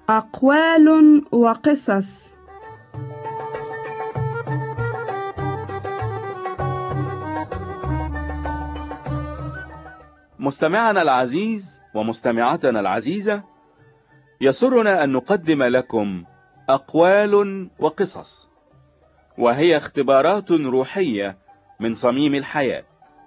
أقوال وقصص. مستمعنا العزيز ومستمعتنا العزيزة، يسرنا أن نقدم لكم أقوال وقصص، وهي اختبارات روحية من صميم الحياة.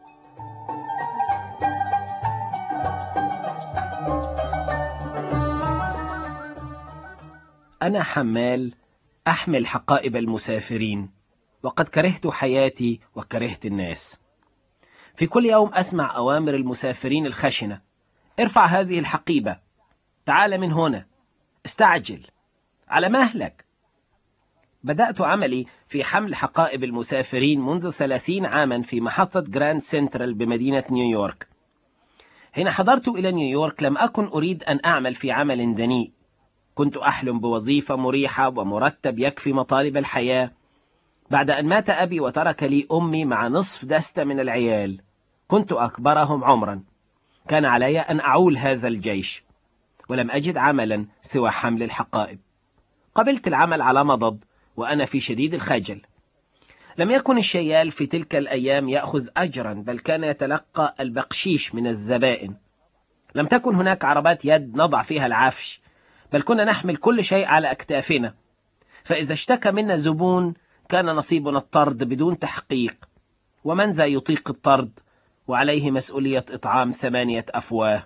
أنا حمال أحمل حقائب المسافرين، وقد كرهت حياتي وكرهت الناس. في كل يوم أسمع أوامر المسافرين الخشنة: ارفع هذه الحقيبة، تعال من هنا، استعجل، على مهلك. بدأت عملي في حمل حقائب المسافرين منذ 30 عاما في محطة جراند سنترال بمدينة نيويورك. حين حضرت إلى نيويورك لم أكن أريد أن أعمل في عمل دنيء. كنت أحلم بوظيفة مريحة ومرتب يكفي مطالب الحياة. بعد أن مات أبي وترك لي أمي مع نصف دستة من العيال، كنت أكبرهم عمرا. كان علي أن أعول هذا الجيش، ولم أجد عملا سوى حمل الحقائب. قبلت العمل على مضض وأنا في شديد الخجل. لم يكن الشيال في تلك الأيام يأخذ أجرا، بل كان يتلقى البقشيش من الزبائن. لم تكن هناك عربات يد نضع فيها العفش، بل كنا نحمل كل شيء على أكتافنا. فإذا اشتكى منا زبون كان نصيبنا الطرد بدون تحقيق، ومن ذا يطيق الطرد وعليه مسؤولية إطعام 8 أفواه؟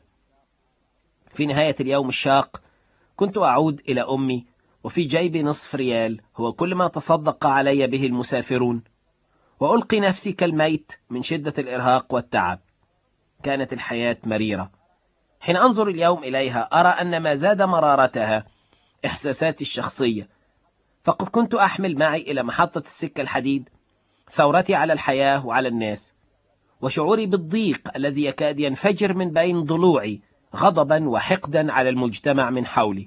في نهاية اليوم الشاق كنت أعود إلى أمي، وفي جيبي نصف ريال هو كل ما تصدق علي به المسافرون، وألقي نفسي كالميت من شدة الإرهاق والتعب. كانت الحياة مريرة. حين أنظر اليوم إليها أرى أن ما زاد مرارتها إحساساتي الشخصية، فقد كنت أحمل معي إلى محطة السكة الحديد ثورتي على الحياة وعلى الناس، وشعوري بالضيق الذي يكاد ينفجر من بين ضلوعي غضبا وحقدا على المجتمع من حولي.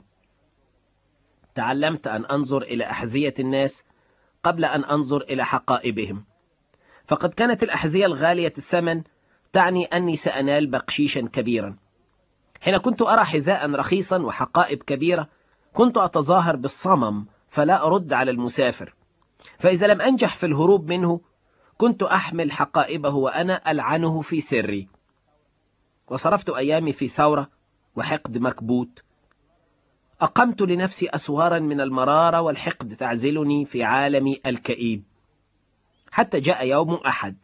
تعلمت أن أنظر إلى أحذية الناس قبل أن أنظر إلى حقائبهم، فقد كانت الأحذية الغالية الثمن تعني أني سأنال بقشيشا كبيرا. حين كنت أرى حذاء رخيصا وحقائب كبيرة كنت أتظاهر بالصمم فلا أرد على المسافر، فإذا لم أنجح في الهروب منه كنت أحمل حقائبه وأنا ألعنه في سري. وصرفت أيامي في ثورة وحقد مكبوت. أقمت لنفسي أسوارا من المرارة والحقد تعزلني في عالمي الكئيب، حتى جاء يوم أحد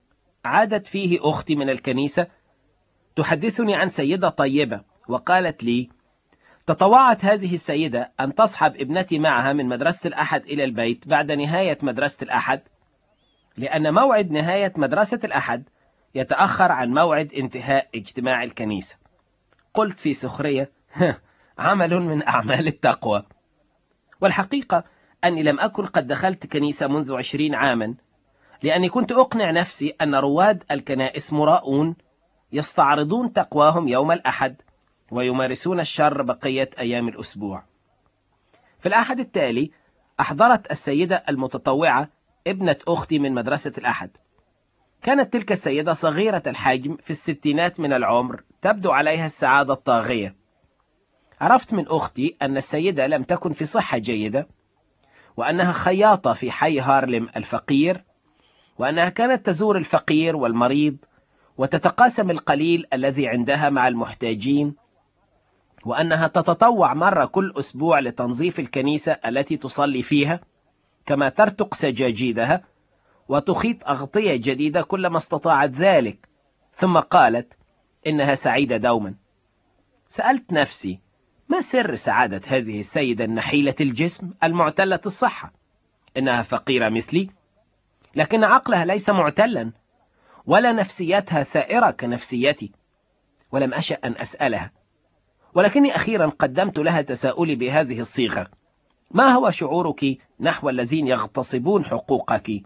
عادت فيه أختي من الكنيسة تحدثني عن سيدة طيبة، وقالت لي: تطوعت هذه السيدة أن تصحب ابنتي معها من مدرسة الأحد إلى البيت بعد نهاية مدرسة الأحد، لأن موعد نهاية مدرسة الأحد يتأخر عن موعد انتهاء اجتماع الكنيسة. قلت في سخرية: عمل من أعمال التقوى. والحقيقة أني لم أكن قد دخلت كنيسة منذ 20 عاما، لأني كنت أقنع نفسي أن رواد الكنائس مراؤون يستعرضون تقواهم يوم الأحد ويمارسون الشر بقية أيام الأسبوع. في الأحد التالي أحضرت السيدة المتطوعة ابنة أختي من مدرسة الأحد. كانت تلك السيدة صغيرة الحجم في الستينات من العمر، تبدو عليها السعادة الطاغية. عرفت من أختي أن السيدة لم تكن في صحة جيدة، وأنها خياطة في حي هارلم الفقير، وأنها كانت تزور الفقير والمريض وتتقاسم القليل الذي عندها مع المحتاجين، وأنها تتطوع مرة كل أسبوع لتنظيف الكنيسة التي تصلي فيها، كما ترتق سجاجيدها وتخيط أغطية جديدة كلما استطاعت ذلك. ثم قالت إنها سعيدة دوما. سألت نفسي: ما سر سعادة هذه السيدة النحيلة الجسم المعتلة الصحة؟ إنها فقيرة مثلي، لكن عقلها ليس معتلا، ولا نفسيتها ثائرة كنفسيتي. ولم أشأ أن أسألها، ولكني أخيرا قدمت لها تساؤلي بهذه الصيغة: ما هو شعورك نحو الذين يغتصبون حقوقك؟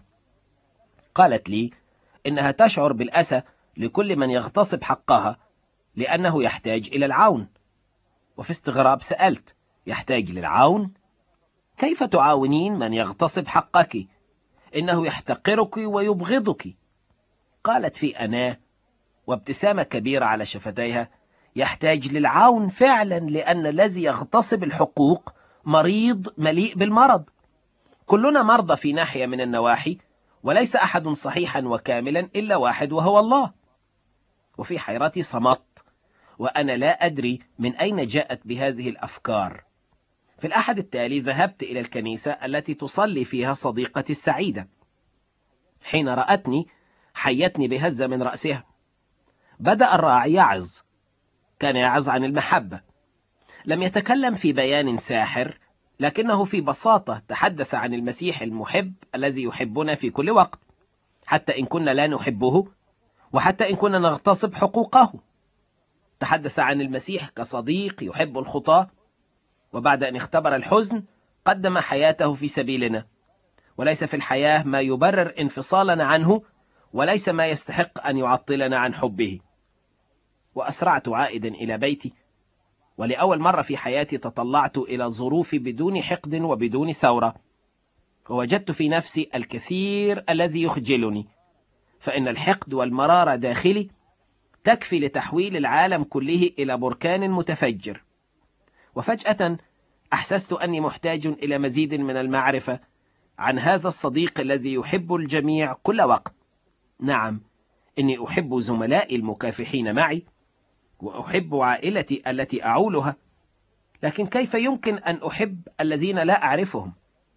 قالت لي إنها تشعر بالأسى لكل من يغتصب حقها، لأنه يحتاج إلى العون. وفي استغراب سألت: يحتاج للعون؟ كيف تعاونين من يغتصب حقك؟ إنه يحتقرك ويبغضك. قالت في أناة وابتسامة كبيرة على شفتيها: يحتاج للعون فعلا، لأن الذي يغتصب الحقوق مريض مليء بالمرض. كلنا مرضى في ناحية من النواحي، وليس أحد صحيحا وكاملا إلا واحد وهو الله. وفي حيرتي صمت، وأنا لا أدري من أين جاءت بهذه الأفكار. في الأحد التالي ذهبت إلى الكنيسة التي تصلي فيها صديقتي السعيدة. حين رأتني حيتني بهزة من رأسها. بدأ الراعي يعظ. كان يعظ عن المحبة. لم يتكلم في بيان ساحر، لكنه في بساطة تحدث عن المسيح المحب الذي يحبنا في كل وقت، حتى إن كنا لا نحبه، وحتى إن كنا نغتصب حقوقه. تحدث عن المسيح كصديق يحب الخطاة، وبعد أن اختبر الحزن قدم حياته في سبيلنا. وليس في الحياة ما يبرر انفصالنا عنه، وليس ما يستحق أن يعطلنا عن حبه. وأسرعت عائدا إلى بيتي، ولأول مرة في حياتي تطلعت إلى ظروفي بدون حقد وبدون ثورة، ووجدت في نفسي الكثير الذي يخجلني، فإن الحقد والمرارة داخلي تكفي لتحويل العالم كله إلى بركان متفجر. وفجأة أحسست أني محتاج إلى مزيد من المعرفة عن هذا الصديق الذي يحب الجميع كل وقت. نعم، إني أحب زملائي المكافحين معي، وأحب عائلتي التي أعولها، لكن كيف يمكن أن أحب الذين لا أعرفهم؟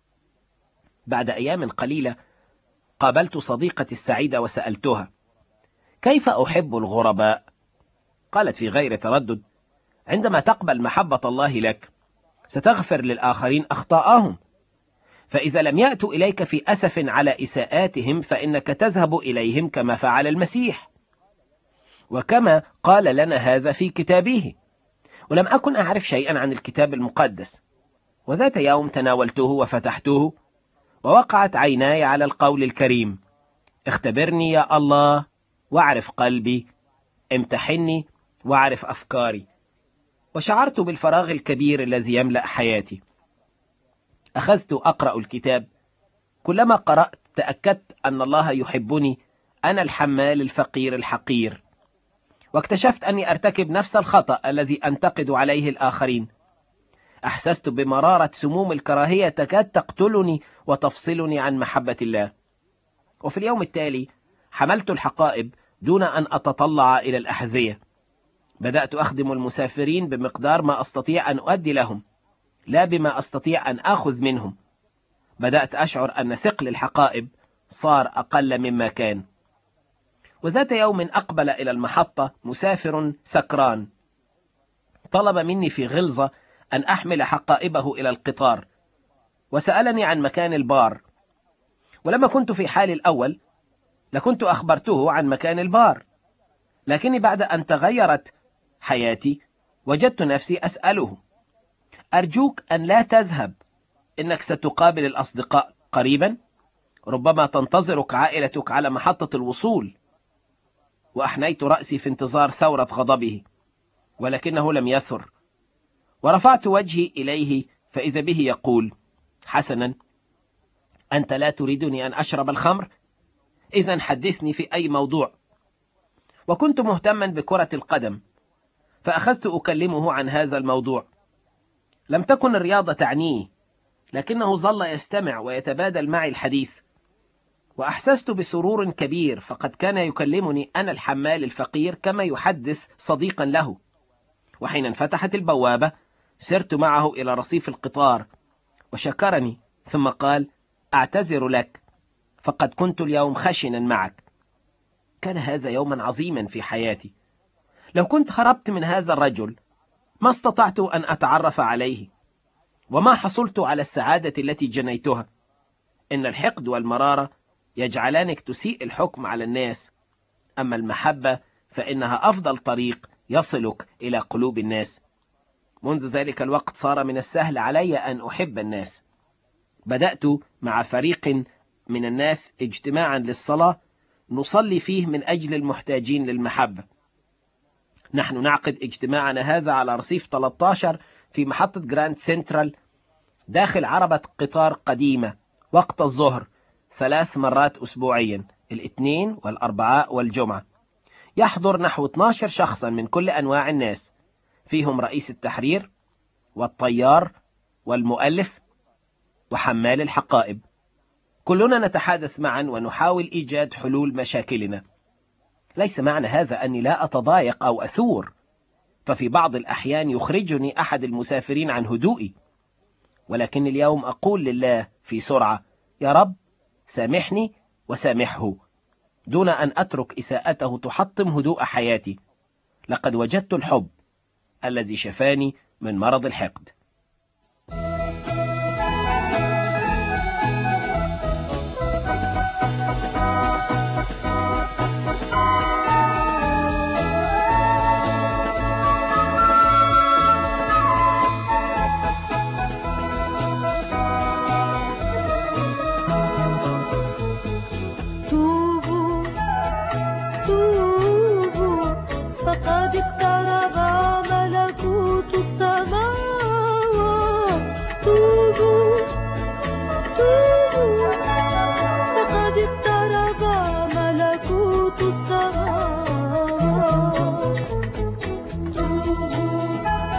بعد أيام قليلة قابلت صديقتي السعيدة وسألتها: كيف أحب الغرباء؟ قالت في غير تردد: عندما تقبل محبة الله لك ستغفر للآخرين أخطاءهم، فإذا لم يأتوا إليك في أسف على إساءاتهم فإنك تذهب إليهم كما فعل المسيح، وكما قال لنا هذا في كتابه. ولم أكن أعرف شيئا عن الكتاب المقدس، وذات يوم تناولته وفتحته، ووقعت عيناي على القول الكريم: اختبرني يا الله واعرف قلبي، امتحني واعرف أفكاري. وشعرت بالفراغ الكبير الذي يملأ حياتي. أخذت أقرأ الكتاب. كلما قرأت تأكدت أن الله يحبني، أنا الحمال الفقير الحقير. واكتشفت أني أرتكب نفس الخطأ الذي أنتقد عليه الآخرين. أحسست بمرارة سموم الكراهية تكاد تقتلني وتفصلني عن محبة الله. وفي اليوم التالي حملت الحقائب دون أن أتطلع إلى الأحذية. بدأت أخدم المسافرين بمقدار ما أستطيع أن أؤدي لهم، لا بما أستطيع أن آخذ منهم. بدأت أشعر أن ثقل الحقائب صار أقل مما كان. وذات يوم أقبل إلى المحطة مسافر سكران. طلب مني في غلظة أن أحمل حقائبه إلى القطار، وسألني عن مكان البار. ولما كنت في حالي الأول لكنت أخبرته عن مكان البار، لكني بعد أن تغيرت حياتي وجدت نفسي أسأله: أرجوك أن لا تذهب، إنك ستقابل الأصدقاء قريبا، ربما تنتظرك عائلتك على محطة الوصول. وأحنيت رأسي في انتظار ثورة غضبه، ولكنه لم يثر. ورفعت وجهي إليه فإذا به يقول: حسنا، أنت لا تريدني أن أشرب الخمر؟ إذن حدثني في أي موضوع. وكنت مهتما بكرة القدم، فأخذت أكلمه عن هذا الموضوع. لم تكن الرياضة تعنيه، لكنه ظل يستمع ويتبادل معي الحديث. وأحسست بسرور كبير، فقد كان يكلمني أنا الحمال الفقير كما يحدث صديقا له. وحين انفتحت البوابة سرت معه إلى رصيف القطار، وشكرني ثم قال: أعتذر لك، فقد كنت اليوم خشنا معك. كان هذا يوما عظيما في حياتي. لو كنت هربت من هذا الرجل ما استطعت أن أتعرف عليه، وما حصلت على السعادة التي جنيتها. إن الحقد والمرارة يجعلانك تسيء الحكم على الناس، أما المحبة فإنها أفضل طريق يصلك إلى قلوب الناس. منذ ذلك الوقت صار من السهل علي أن أحب الناس. بدأت مع فريق من الناس اجتماعا للصلاة نصلي فيه من أجل المحتاجين للمحبة. نحن نعقد اجتماعنا هذا على رصيف 13 في محطة جراند سنترال داخل عربة قطار قديمة وقت الظهر 3 مرات أسبوعيا، الاثنين والأربعاء والجمعة. يحضر نحو 12 شخصا من كل أنواع الناس. فيهم رئيس التحرير والطيار والمؤلف وحمال الحقائب. كلنا نتحادث معا ونحاول إيجاد حلول مشاكلنا. ليس معنى هذا أني لا أتضايق أو أثور، ففي بعض الأحيان يخرجني أحد المسافرين عن هدوئي، ولكن اليوم أقول لله في سرعة: يا رب سامحني وسامحه، دون أن أترك إساءته تحطم هدوء حياتي. لقد وجدت الحب الذي شفاني من مرض الحقد. فقد اقترب ملكوت السماوات. توبوا توبوا فقد اقترب ملكوت السماوات. توبوا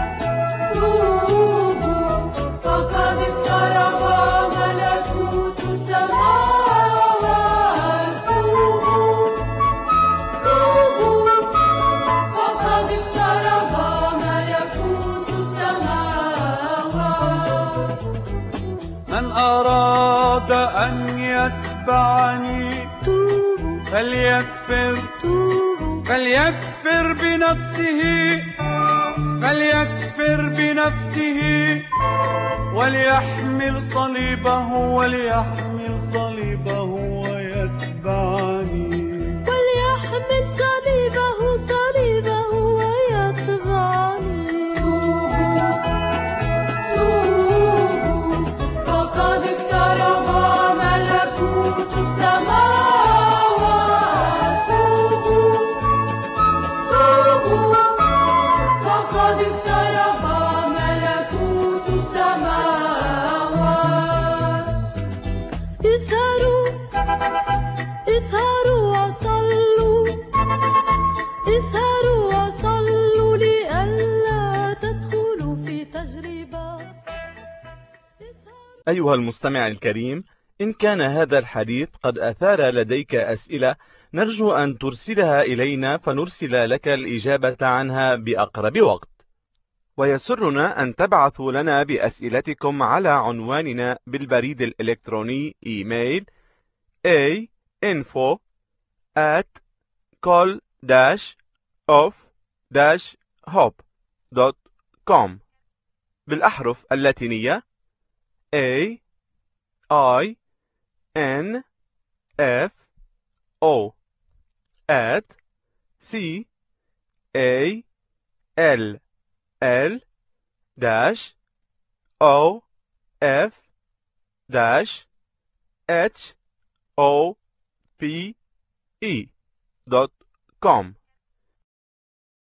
توبوا فقد اقترب ملكوت السماوات. توبوا توبوا فقد اقترب ملكوت السماوات. من أراد أن يتبعني فليكفر بنفسه وليحمل صليبه ويتبعني. وليحمل صليبه ويتبعني. توبوا فقد اقترب ملكوت السماوات. توبوا فقد اقترب ملكوت السماوات. اسهروا وصلوا لئلا تدخلوا في تجربة. أيها المستمع الكريم، إن كان هذا الحديث قد أثار لديك أسئلة، نرجو أن ترسلها إلينا فنرسل لك الإجابة عنها بأقرب وقت. ويسرنا أن تبعثوا لنا بأسئلتكم على عنواننا بالبريد الإلكتروني إيميل info@call-of-hope.com بالأحرف اللاتينية AINFO@call-of-hope.com.